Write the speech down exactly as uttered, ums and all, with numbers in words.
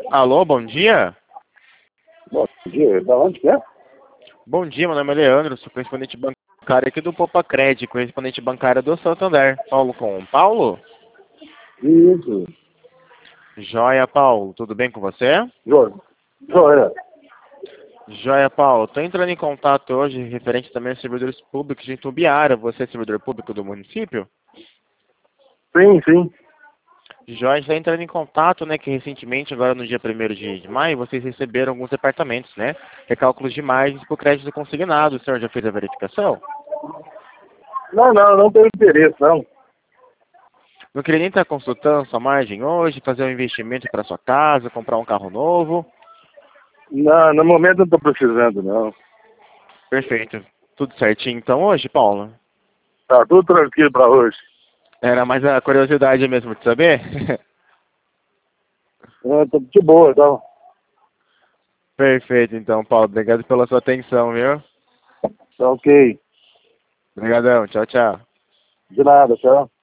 Alô, bom dia? Bom dia, da onde que é? Bom dia, meu nome é Leandro, sou correspondente bancário aqui do Popacred, correspondente bancário do Santander. Paulo com Paulo? Isso, Joia, Paulo, tudo bem com você? Joia. Joia. Joia, Paulo, estou entrando em contato hoje referente também aos servidores públicos de Itumbiara. Você é servidor público do município? Sim, sim. Joia, está entrando em contato, né, que recentemente, agora no dia primeiro de de maio, vocês receberam alguns departamentos, né? Recálculos de margens para o crédito consignado. O senhor já fez a verificação? Não, não, não tenho interesse, não. Não queria nem estar consultando sua margem hoje, fazer um investimento para sua casa, comprar um carro novo. Não, no momento não estou precisando, não. Perfeito. Tudo certinho então hoje, Paulo? Tá tudo tranquilo para hoje. Era mais a curiosidade mesmo de saber? É, tô de boa, então. Perfeito então, Paulo. Obrigado pela sua atenção, viu? Tá ok. Obrigadão. Tchau, tchau. De nada, tchau.